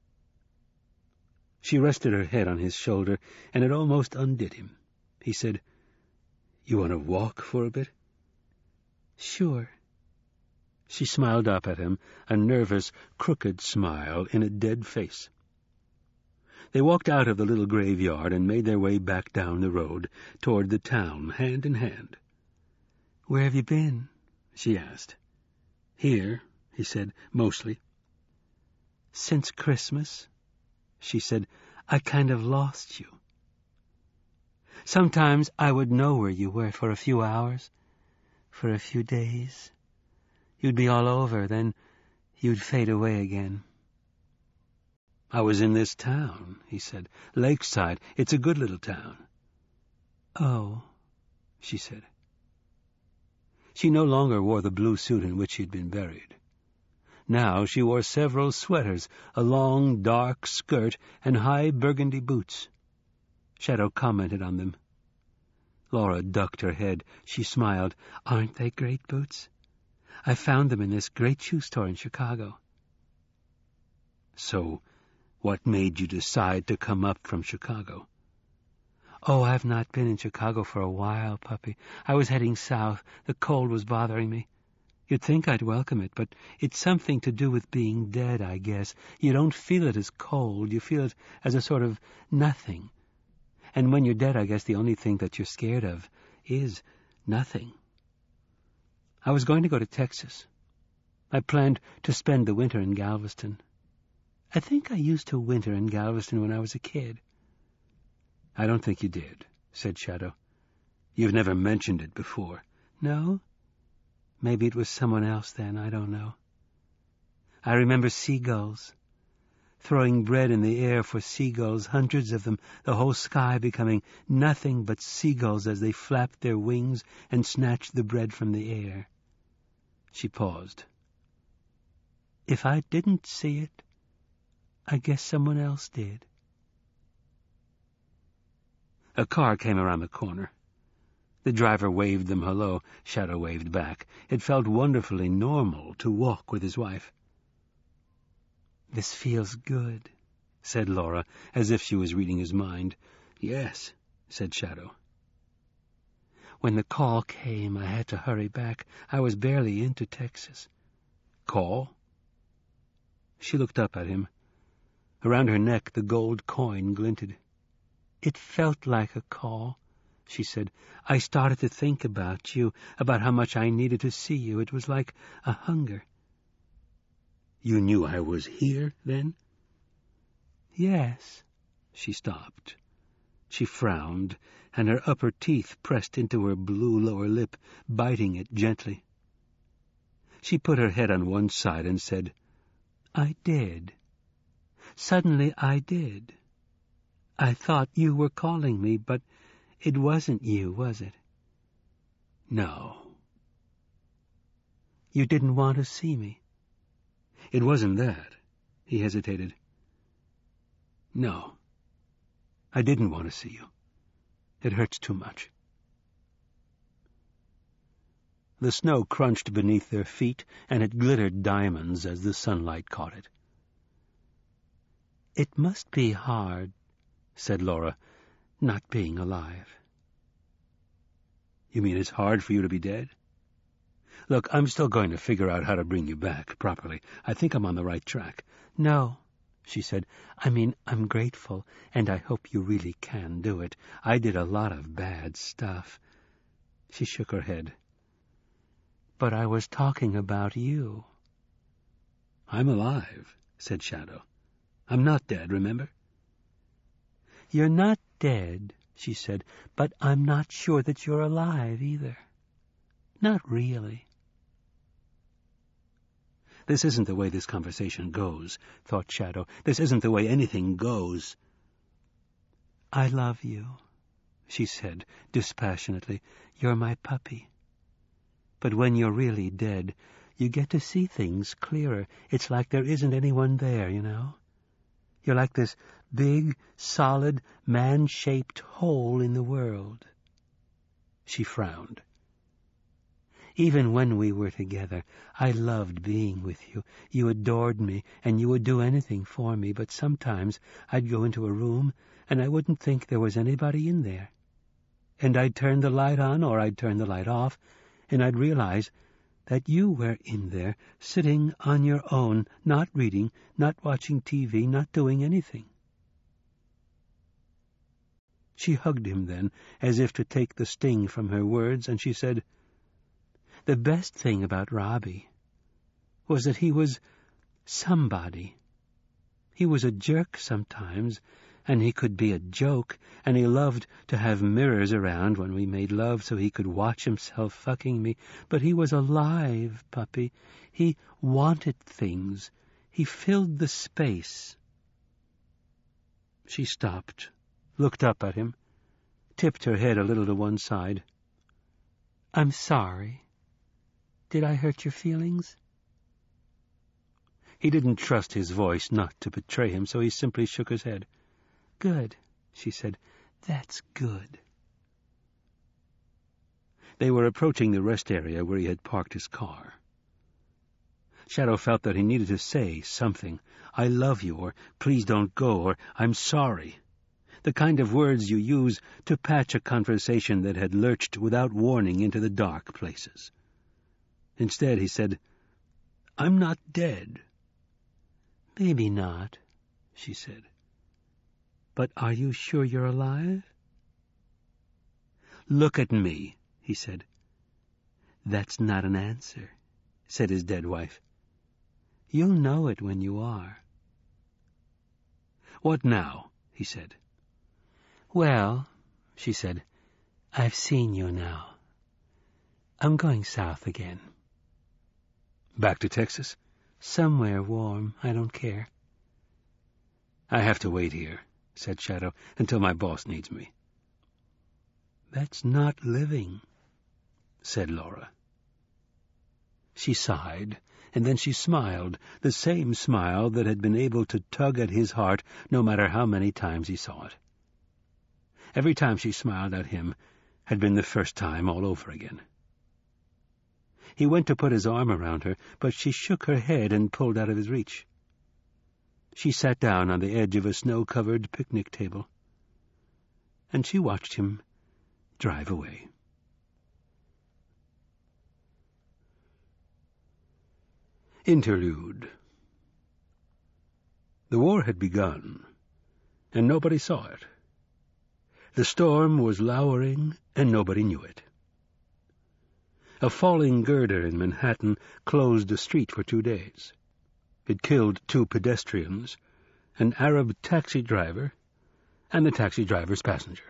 She rested her head on his shoulder, and it almost undid him. He said, "You want to walk for a bit?" "Sure." She smiled up at him, a nervous, crooked smile in a dead face. They walked out of the little graveyard and made their way back down the road, toward the town, hand in hand. "Where have you been?" she asked. "Here," he said, "mostly." "Since Christmas?" she said. "I kind of lost you. Sometimes I would know where you were for a few hours, for a few days. You'd be all over, then you'd fade away again." "I was in this town," he said. "Lakeside. It's a good little town." "Oh," she said. She no longer wore the blue suit in which she had been buried. Now she wore several sweaters, a long, dark skirt, and high burgundy boots. Shadow commented on them. Laura ducked her head. She smiled. "Aren't they great boots? I found them in this great shoe store in Chicago." "So, what made you decide to come up from Chicago?" "Oh, I've not been in Chicago for a while, puppy. I was heading south. The cold was bothering me. You'd think I'd welcome it, but it's something to do with being dead, I guess. You don't feel it as cold. You feel it as a sort of nothing. And when you're dead, I guess the only thing that you're scared of is nothing. I was going to go to Texas. I planned to spend the winter in Galveston. I think I used to winter in Galveston when I was a kid." "I don't think you did," said Shadow. "You've never mentioned it before." "No? Maybe it was someone else then, I don't know. I remember seagulls, throwing bread in the air for seagulls, hundreds of them, the whole sky becoming nothing but seagulls as they flapped their wings and snatched the bread from the air." She paused. "If I didn't see it, I guess someone else did." A car came around the corner. The driver waved them hello. Shadow waved back. It felt wonderfully normal to walk with his wife. "This feels good," said Laura, as if she was reading his mind. "Yes," said Shadow. "When the call came, I had to hurry back. I was barely into Texas." "Call?" She looked up at him. Around her neck the gold coin glinted. "It felt like a call," she said. "I started to think about you, about how much I needed to see you. It was like a hunger." "You knew I was here, then?" "Yes." She stopped. She frowned, and her upper teeth pressed into her blue lower lip, biting it gently. She put her head on one side and said, "I did. Suddenly I did. I thought you were calling me, but it wasn't you, was it?" "No." "You didn't want to see me?" "It wasn't that." He hesitated. "No. I didn't want to see you. It hurts too much." The snow crunched beneath their feet, and it glittered diamonds as the sunlight caught it. "It must be hard," said Laura, "not being alive." "You mean it's hard for you to be dead?" "Look, I'm still going to figure out how to bring you back properly. I think I'm on the right track." "No," she said. "I mean, I'm grateful, and I hope you really can do it. I did a lot of bad stuff." She shook her head. "But I was talking about you." "I'm alive," said Shadow. "I'm not dead, remember?" "You're not dead," she said, "but I'm not sure that you're alive either. Not really." This isn't the way this conversation goes, thought Shadow. This isn't the way anything goes. "I love you," she said dispassionately. "You're my puppy. But when you're really dead, you get to see things clearer. It's like there isn't anyone there, you know. You're like this big, solid, man-shaped hole in the world." She frowned. "Even when we were together, I loved being with you. You adored me, and you would do anything for me, but sometimes I'd go into a room, and I wouldn't think there was anybody in there. And I'd turn the light on, or I'd turn the light off, and I'd realize that you were in there, sitting on your own, not reading, not watching TV, not doing anything." She hugged him then, as if to take the sting from her words, and she said, "The best thing about Robbie was that he was somebody. He was a jerk sometimes, and he could be a joke, and he loved to have mirrors around when we made love so he could watch himself fucking me. But he was alive, puppy. He wanted things. He filled the space." She stopped, looked up at him, tipped her head a little to one side. "I'm sorry. Did I hurt your feelings?" He didn't trust his voice not to betray him, so he simply shook his head. "Good," she said. "That's good." They were approaching the rest area where he had parked his car. Shadow felt that he needed to say something. "I love you," or "Please don't go," or "I'm sorry." The kind of words you use to patch a conversation that had lurched without warning into the dark places. Instead, he said, "I'm not dead." "Maybe not," she said. "But are you sure you're alive?" "Look at me," he said. "That's not an answer," said his dead wife. "You'll know it when you are." "What now?" he said. "Well," she said, "I've seen you now. I'm going south again." "Back to Texas?" "Somewhere warm. I don't care." "I have to wait here," said Shadow, "until my boss needs me." "That's not living," said Laura. She sighed, and then she smiled, the same smile that had been able to tug at his heart no matter how many times he saw it. Every time she smiled at him had been the first time all over again. He went to put his arm around her, but she shook her head and pulled out of his reach. She sat down on the edge of a snow-covered picnic table, and she watched him drive away. Interlude. The war had begun, and nobody saw it. The storm was lowering, and nobody knew it. A falling girder in Manhattan closed a street for 2 days. It killed 2 pedestrians, an Arab taxi driver, and the taxi driver's passenger.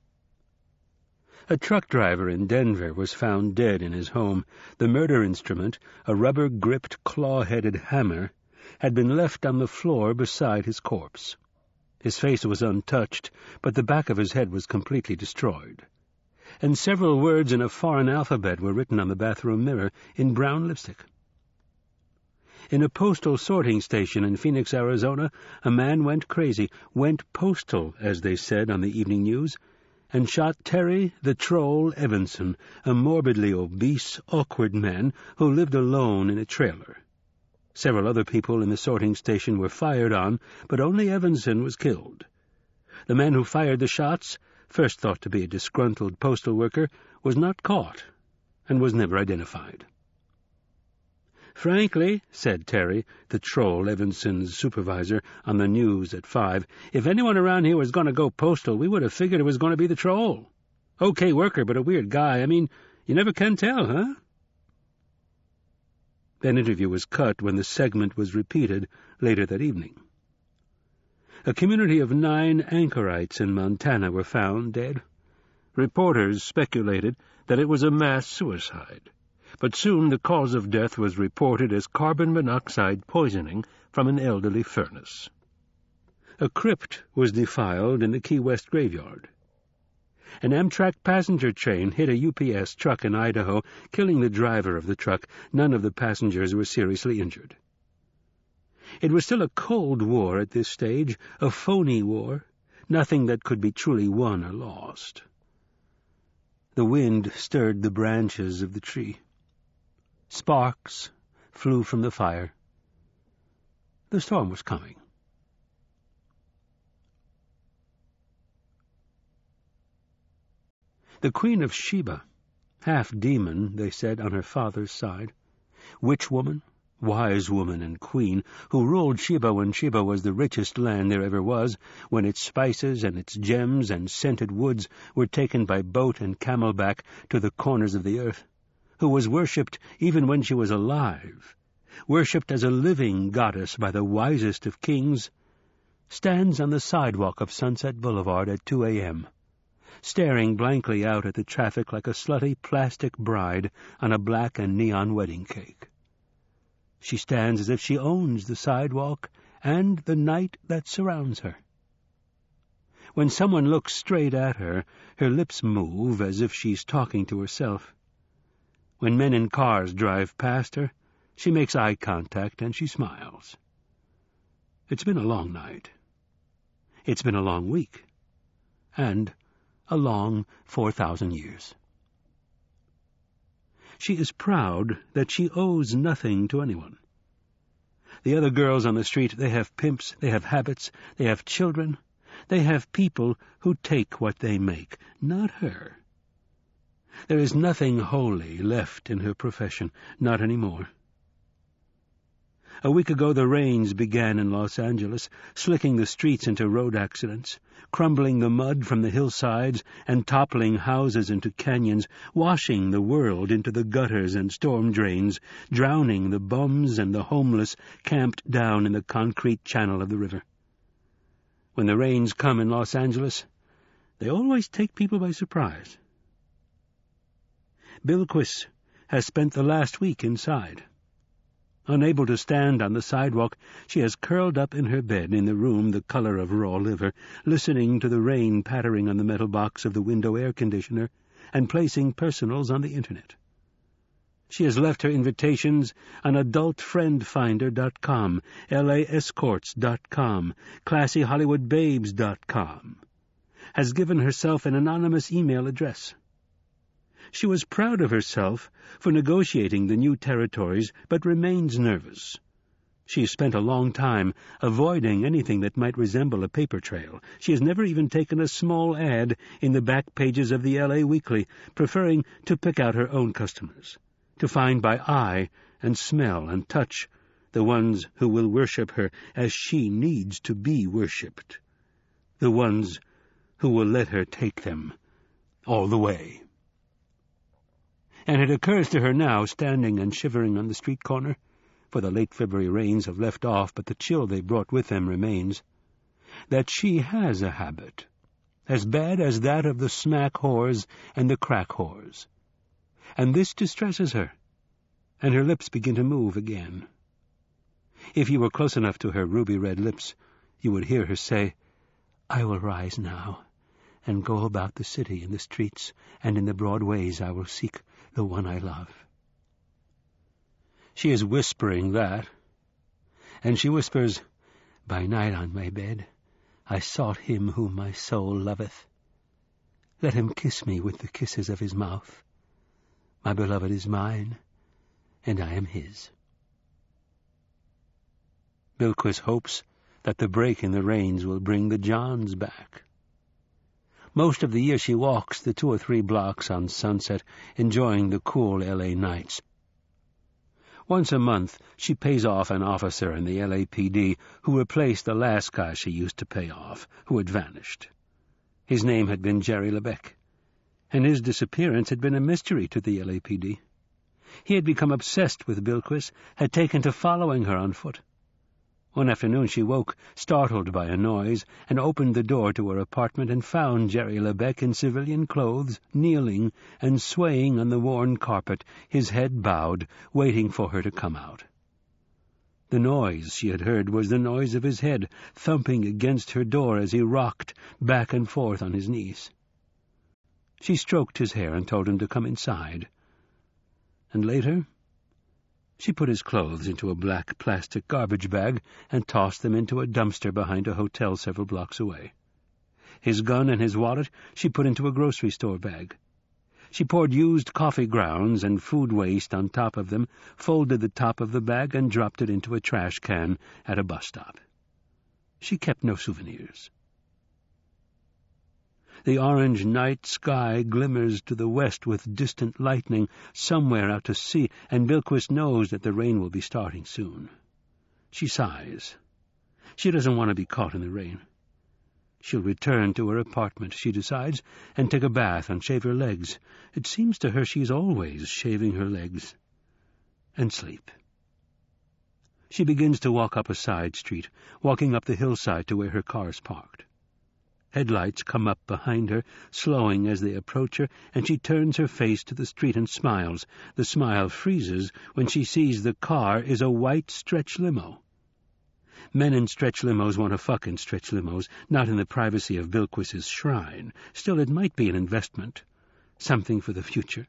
A truck driver in Denver was found dead in his home. The murder instrument, a rubber-gripped, claw-headed hammer, had been left on the floor beside his corpse. His face was untouched, but the back of his head was completely destroyed, and several words in a foreign alphabet were written on the bathroom mirror in brown lipstick. In a postal sorting station in Phoenix, Arizona, a man went crazy, went postal, as they said on the evening news, and shot Terry the Troll Evanson, a morbidly obese, awkward man who lived alone in a trailer. Several other people in the sorting station were fired on, but only Evanson was killed. The man who fired the shots, first thought to be a disgruntled postal worker, was not caught and was never identified. "Frankly," said Terry, the Troll Evanson's supervisor, on the news at 5, "if anyone around here was going to go postal, we would have figured it was going to be the Troll. Okay worker, but a weird guy. I mean, you never can tell, huh?" That interview was cut when the segment was repeated later that evening. A community of 9 anchorites in Montana were found dead. Reporters speculated that it was a mass suicide, but soon the cause of death was reported as carbon monoxide poisoning from an elderly furnace. A crypt was defiled in the Key West graveyard. An Amtrak passenger train hit a UPS truck in Idaho, killing the driver of the truck. None of the passengers were seriously injured. It was still a Cold War at this stage, a phony war, nothing that could be truly won or lost. The wind stirred the branches of the tree. Sparks flew from the fire. The storm was coming. The Queen of Sheba, half demon, they said, on her father's side, witch-woman, wise woman and queen, who ruled Sheba when Sheba was the richest land there ever was, when its spices and its gems and scented woods were taken by boat and camelback to the corners of the earth, who was worshipped even when she was alive, worshipped as a living goddess by the wisest of kings, stands on the sidewalk of Sunset Boulevard at 2 a.m., staring blankly out at the traffic like a slutty plastic bride on a black and neon wedding cake. She stands as if she owns the sidewalk and the night that surrounds her. When someone looks straight at her, her lips move as if she's talking to herself. When men in cars drive past her, she makes eye contact and she smiles. It's been a long night. It's been a long week. And a long 4,000 years. She is proud that she owes nothing to anyone. The other girls on the street, they have pimps, they have habits, they have children, they have people who take what they make, not her. There is nothing holy left in her profession, not anymore. A week ago the rains began in Los Angeles, slicking the streets into road accidents, crumbling the mud from the hillsides and toppling houses into canyons, washing the world into the gutters and storm drains, drowning the bums and the homeless camped down in the concrete channel of the river. When the rains come in Los Angeles, they always take people by surprise. Bilquis has spent the last week inside. Unable to stand on the sidewalk, she has curled up in her bed in the room the color of raw liver, listening to the rain pattering on the metal box of the window air conditioner and placing personals on the Internet. She has left her invitations on adultfriendfinder.com, laescorts.com, classyhollywoodbabes.com, has given herself an anonymous email address. She was proud of herself for negotiating the new territories, but remains nervous. She has spent a long time avoiding anything that might resemble a paper trail. She has never even taken a small ad in the back pages of the L.A. Weekly, preferring to pick out her own customers, to find by eye and smell and touch the ones who will worship her as she needs to be worshipped, the ones who will let her take them all the way. And it occurs to her now, standing and shivering on the street corner, for the late February rains have left off, but the chill they brought with them remains, that she has a habit, as bad as that of the smack whores and the crack whores. And this distresses her, and her lips begin to move again. If you were close enough to her ruby-red lips, you would hear her say, "I will rise now, and go about the city in the streets, and in the broad ways I will seek the one I love." She is whispering that, and she whispers, "By night on my bed I sought him whom my soul loveth. Let him kiss me with the kisses of his mouth. My beloved is mine, and I am his. Bilquis hopes that the break in the rains will bring the Johns back. Most of the year she walks the 2 or 3 blocks on Sunset, enjoying the cool L.A. nights. Once a month she pays off an officer in the LAPD who replaced the last guy she used to pay off, who had vanished. His name had been Jerry LeBec, and his disappearance had been a mystery to the LAPD. He had become obsessed with Bilquis, had taken to following her on foot. One afternoon she woke, startled by a noise, and opened the door to her apartment and found Jerry LeBec in civilian clothes, kneeling and swaying on the worn carpet, his head bowed, waiting for her to come out. The noise she had heard was the noise of his head thumping against her door as he rocked back and forth on his knees. She stroked his hair and told him to come inside. And later, she put his clothes into a black plastic garbage bag and tossed them into a dumpster behind a hotel several blocks away. His gun and his wallet she put into a grocery store bag. She poured used coffee grounds and food waste on top of them, folded the top of the bag, and dropped it into a trash can at a bus stop. She kept no souvenirs. The orange night sky glimmers to the west with distant lightning somewhere out to sea, and Bilquis knows that the rain will be starting soon. She sighs. She doesn't want to be caught in the rain. She'll return to her apartment, she decides, and take a bath and shave her legs. It seems to her she's always shaving her legs. And sleep. She begins to walk up a side street, walking up the hillside to where her car is parked. Headlights come up behind her, slowing as they approach her, and she turns her face to the street and smiles. The smile freezes when she sees the car is a white stretch limo. Men in stretch limos want to fuck in stretch limos, not in the privacy of Bilquis's shrine. Still, it might be an investment, something for the future.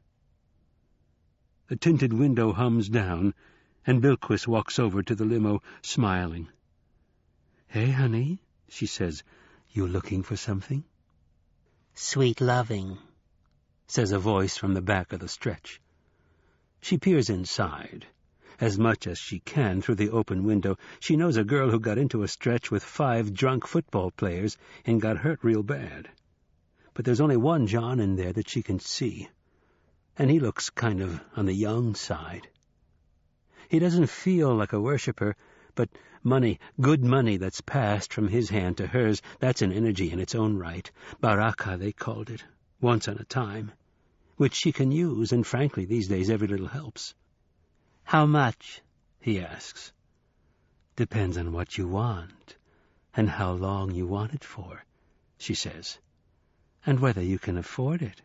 The tinted window hums down, and Bilquis walks over to the limo, smiling. "Hey, honey," she says, "you looking for something?" "Sweet loving," says a voice from the back of the stretch. She peers inside. As much as she can through the open window, she knows a girl who got into a stretch with 5 drunk football players and got hurt real bad. But there's only one John in there that she can see, and he looks kind of on the young side. He doesn't feel like a worshipper, but money, good money that's passed from his hand to hers, that's an energy in its own right. Baraka, they called it, once on a time, which she can use, and frankly, these days every little helps. "How much?" he asks. "Depends on what you want, and how long you want it for," she says, "and whether you can afford it."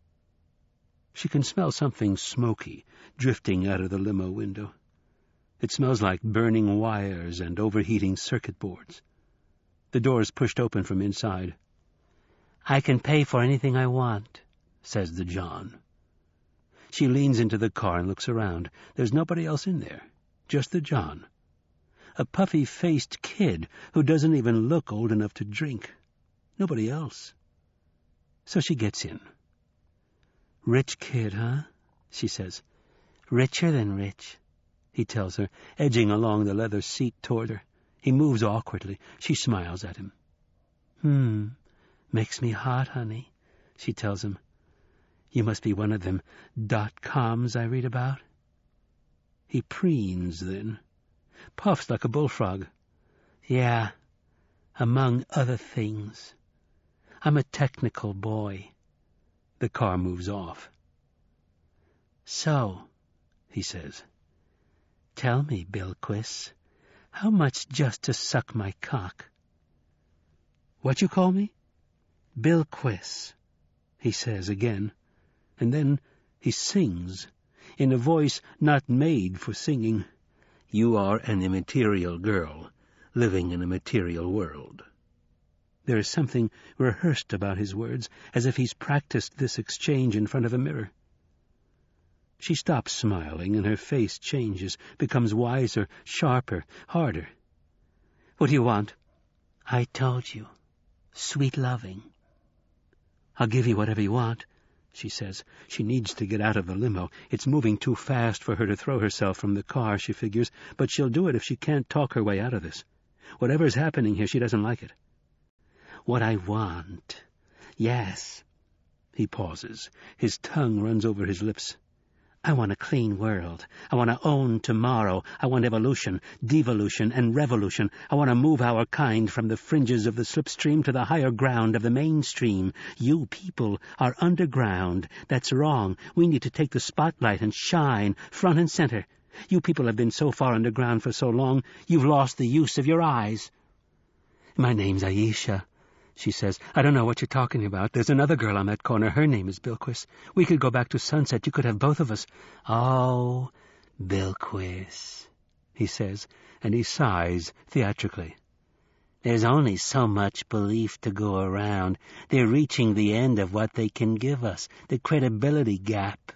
She can smell something smoky drifting out of the limo window. It smells like burning wires and overheating circuit boards. The door is pushed open from inside. "I can pay for anything I want," says the John. She leans into the car and looks around. There's nobody else in there, just the John. A puffy-faced kid who doesn't even look old enough to drink. Nobody else. So she gets in. "Rich kid, huh?" she says. "Richer than rich," he tells her, edging along the leather seat toward her. He moves awkwardly. She smiles at him. Makes me hot, honey," she tells him. "You must be one of them .coms I read about." He preens then, puffs like a bullfrog. "Yeah, among other things. I'm a technical boy." The car moves off. "So," he says, "tell me, Bilquis, how much just to suck my cock?" "What you call me?" "Bilquis," he says again, and then he sings, in a voice not made for singing. "You are an immaterial girl, living in a material world." There is something rehearsed about his words, as if he's practiced this exchange in front of a mirror. She stops smiling, and her face changes, becomes wiser, sharper, harder. "What do you want?" "I told you. Sweet loving." "I'll give you whatever you want," she says. She needs to get out of the limo. It's moving too fast for her to throw herself from the car, she figures, but she'll do it if she can't talk her way out of this. Whatever's happening here, she doesn't like it. "What I want. Yes." He pauses. His tongue runs over his lips. "I want a clean world. I want to own tomorrow. I want evolution, devolution, and revolution. I want to move our kind from the fringes of the slipstream to the higher ground of the mainstream. You people are underground. That's wrong. We need to take the spotlight and shine, front and center. You people have been so far underground for so long, you've lost the use of your eyes." "My name's Aisha," she says. "I don't know what you're talking about. There's another girl on that corner. Her name is Bilquis. We could go back to Sunset. You could have both of us." "Oh, Bilquis," he says, and he sighs theatrically. "There's only so much belief to go around. They're reaching the end of what they can give us, the credibility gap."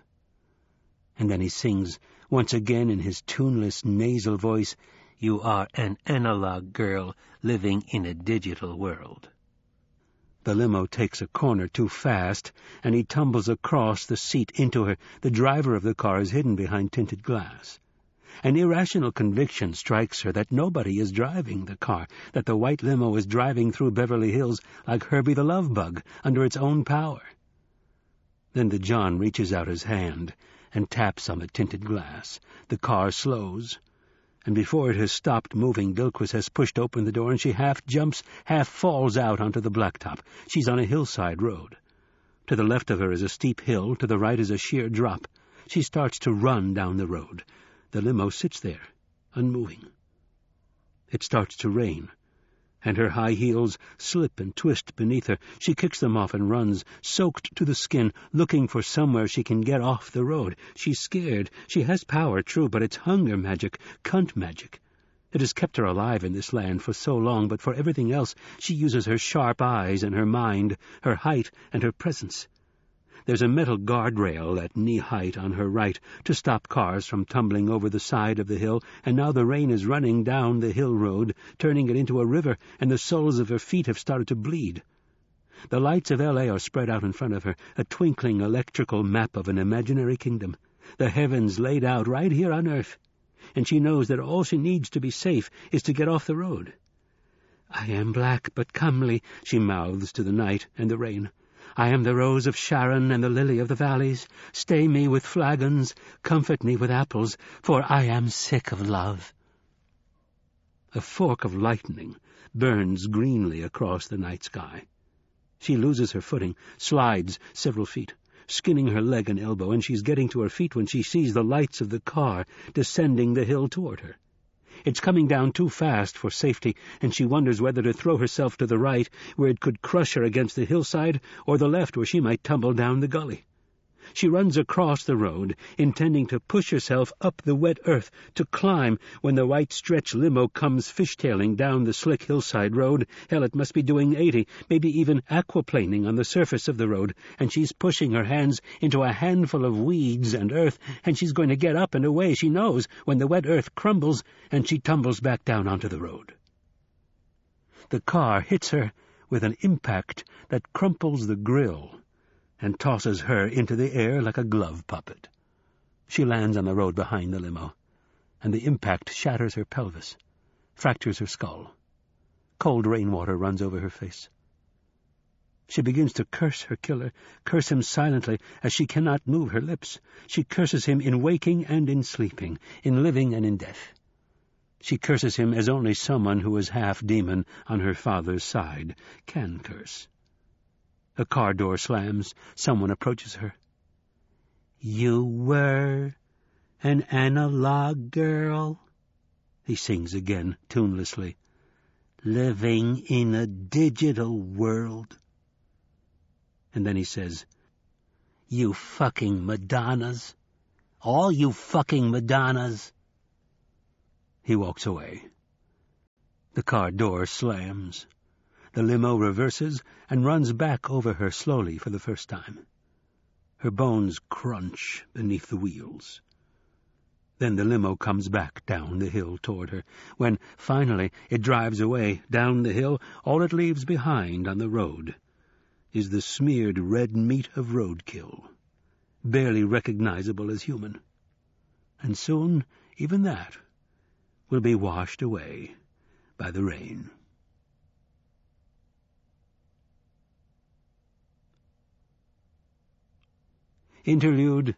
And then he sings, once again in his tuneless, nasal voice, "You are an analog girl living in a digital world." The limo takes a corner too fast, and he tumbles across the seat into her. The driver of the car is hidden behind tinted glass. An irrational conviction strikes her that nobody is driving the car, that the white limo is driving through Beverly Hills like Herbie the Love Bug, under its own power. Then the John reaches out his hand and taps on the tinted glass. The car slows, and before it has stopped moving, Bilquis has pushed open the door, and she half jumps, half falls out onto the blacktop. She's on a hillside road. To the left of her is a steep hill, to the right is a sheer drop. She starts to run down the road. The limo sits there, unmoving. It starts to rain, and her high heels slip and twist beneath her. She kicks them off and runs, soaked to the skin, looking for somewhere she can get off the road. She's scared. She has power, true, but it's hunger magic, cunt magic. It has kept her alive in this land for so long, but for everything else she uses her sharp eyes and her mind, her height and her presence. There's a metal guardrail at knee-height on her right to stop cars from tumbling over the side of the hill, and now the rain is running down the hill road, turning it into a river, and the soles of her feet have started to bleed. The lights of L.A. are spread out in front of her, a twinkling electrical map of an imaginary kingdom, the heavens laid out right here on earth, and she knows that all she needs to be safe is to get off the road. "I am black but comely," she mouths to the night and the rain. "I am the rose of Sharon and the lily of the valleys. Stay me with flagons, comfort me with apples, for I am sick of love." A fork of lightning burns greenly across the night sky. She loses her footing, slides several feet, skinning her leg and elbow, and she's getting to her feet when she sees the lights of the car descending the hill toward her. It's coming down too fast for safety, and she wonders whether to throw herself to the right, where it could crush her against the hillside, or the left, where she might tumble down the gully. She runs across the road, intending to push herself up the wet earth, to climb, when the white stretch limo comes fishtailing down the slick hillside road. Hell, it must be doing 80, maybe even aquaplaning on the surface of the road, and she's pushing her hands into a handful of weeds and earth, and she's going to get up and away, she knows, when the wet earth crumbles, and she tumbles back down onto the road. The car hits her with an impact that crumples the grill and tosses her into the air like a glove puppet. She lands on the road behind the limo, and the impact shatters her pelvis, fractures her skull. Cold rainwater runs over her face. She begins to curse her killer, curse him silently, as she cannot move her lips. She curses him in waking and in sleeping, in living and in death. She curses him as only someone who is half demon on her father's side can curse. A car door slams. Someone approaches her. "You were an analog girl," he sings again, tunelessly, "living in a digital world." And then he says, "You fucking Madonnas. All you fucking Madonnas." He walks away. The car door slams. The limo reverses and runs back over her slowly for the first time. Her bones crunch beneath the wheels. Then the limo comes back down the hill toward her. When, finally, it drives away down the hill, all it leaves behind on the road is the smeared red meat of roadkill, barely recognizable as human. And soon even that will be washed away by the rain. Interlude